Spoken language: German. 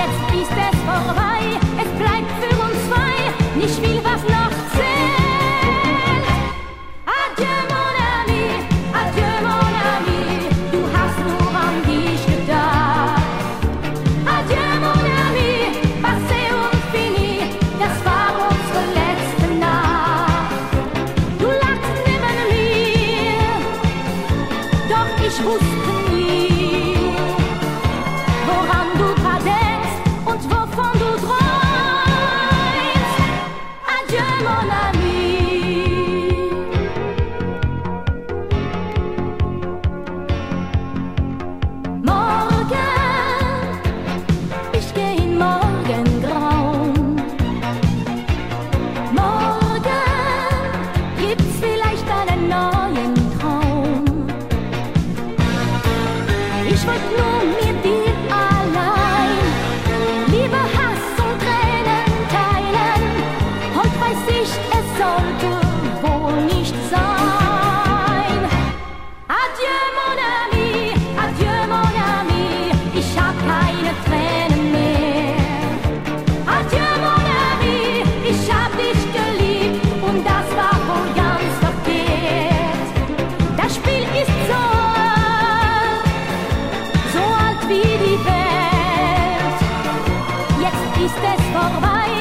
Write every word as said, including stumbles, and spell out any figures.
jetzt ist es vorbei. Es bleibt für uns zwei nicht viel, was noch zählt. Adieu, mon ami, adieu, mon ami, du hast nur an dich gedacht. Adieu, mon ami, passé und fini, das war unsere letzte Nacht. Du lachst neben mir, doch ich wusste nie, woran du grad denkst und wovon du träumst. Adieu, mon ami. Morgen, ich geh in Morgengrauen. Morgen gibt's vielleicht einen neuen Traum. Ich wollt nur mit dir allein Liebe, Hass und Tränen teilen. Heute weiß ich, es sollte wohl nicht sein. Adieu, mon ami, adieu, mon ami, ich hab keine Tränen mehr. Adieu, mon ami, ich hab dich geliebt und das war wohl ganz verkehrt. Das Spiel ist so alt, so alt wie die Welt. Jetzt ist es vorbei.